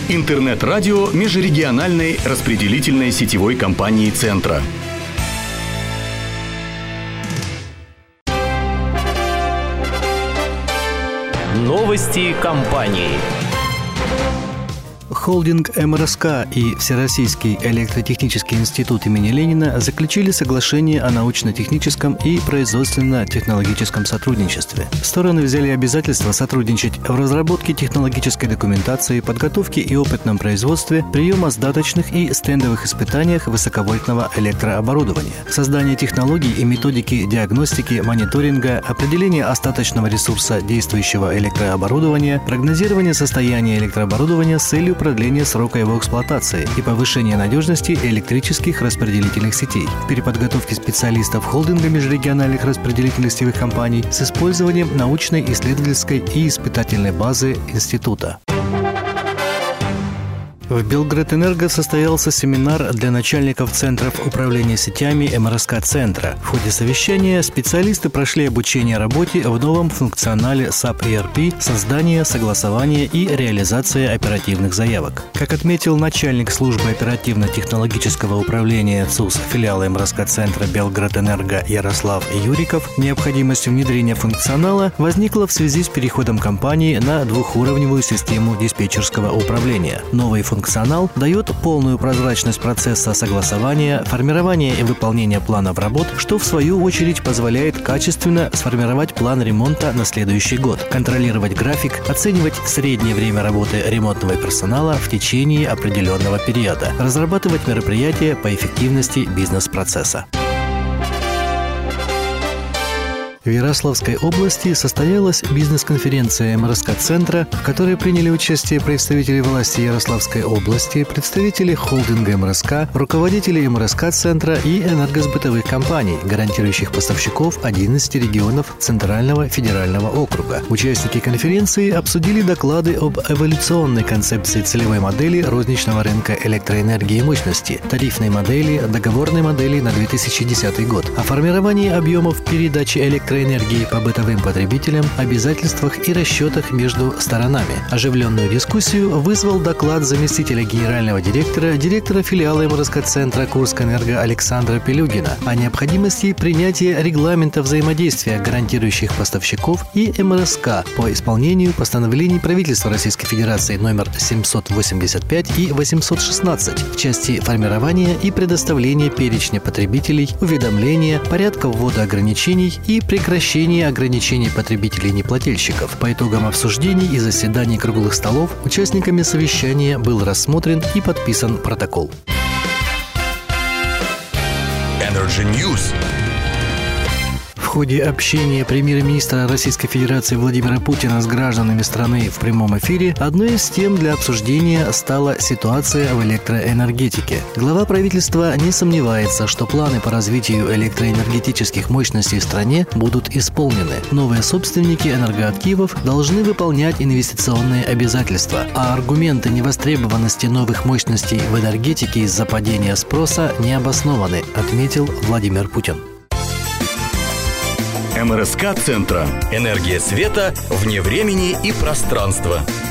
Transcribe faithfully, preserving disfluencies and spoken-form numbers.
Интернет-радио межрегиональной распределительной сетевой компании «Центра». Новости компании. Холдинг эм эр эс ка и Всероссийский электротехнический институт имени Ленина заключили соглашение о научно-техническом и производственно-технологическом сотрудничестве. Стороны взяли обязательство сотрудничать в разработке технологической документации, подготовке и опытном производстве, приема сдаточных и стендовых испытаниях высоковольтного электрооборудования, создание технологий и методики диагностики, мониторинга, определение остаточного ресурса действующего электрооборудования, прогнозирование состояния электрооборудования с целью продления срока его эксплуатации и повышения надежности электрических распределительных сетей, в переподготовке специалистов холдинга межрегиональных распределительных сетевых компаний с использованием научной, исследовательской и испытательной базы института. В Белградэнерго состоялся семинар для начальников центров управления сетями эм эр эс ка-центра. В ходе совещания специалисты прошли обучение работе в новом функционале сап и эр пи, создание, согласование и реализация оперативных заявок. Как отметил начальник службы оперативно-технологического управления ЦУС филиала эм эр эс ка-центра Белградэнерго Ярослав Юриков, необходимость внедрения функционала возникла в связи с переходом компании на двухуровневую систему диспетчерского управления. Новый функционал Функционал дает полную прозрачность процесса согласования, формирования и выполнения планов работ, что в свою очередь позволяет качественно сформировать план ремонта на следующий год, контролировать график, оценивать среднее время работы ремонтного персонала в течение определенного периода, разрабатывать мероприятия по эффективности бизнес-процесса. В Ярославской области состоялась бизнес-конференция эм эр эс ка-центра, в которой приняли участие представители власти Ярославской области, представители холдинга эм эр эс ка, руководители эм эр эс ка-центра и энергосбытовых компаний, гарантирующих поставщиков одиннадцати регионов Центрального федерального округа. Участники конференции обсудили доклады об эволюционной концепции целевой модели розничного рынка электроэнергии и мощности, тарифной модели, договорной модели на две тысячи десятый год, о формировании объемов передачи электроэнергии энергии по бытовым потребителям, обязательствах и расчетах между сторонами. Оживленную дискуссию вызвал доклад заместителя генерального директора, директора филиала эм эр эс ка-центра Курскэнерго Александра Пелюгина о необходимости принятия регламента взаимодействия гарантирующих поставщиков и эм эр эс ка по исполнению постановлений правительства Российской Федерации номер семьсот восемьдесят пять и восемьсот шестнадцать в части формирования и предоставления перечня потребителей, уведомления, порядка ввода ограничений и прекращения Прекращение ограничений потребителей-неплательщиков. По итогам обсуждений и заседаний круглых столов участниками совещания был рассмотрен и подписан протокол. Energy News. В ходе общения премьер-министра Российской Федерации Владимира Путина с гражданами страны в прямом эфире одной из тем для обсуждения стала ситуация в электроэнергетике. Глава правительства не сомневается, что планы по развитию электроэнергетических мощностей в стране будут исполнены. Новые собственники энергоактивов должны выполнять инвестиционные обязательства, а аргументы невостребованности новых мощностей в энергетике из-за падения спроса не обоснованы, отметил Владимир Путин. эм эр эс ка-центра. Энергия света вне времени и пространства.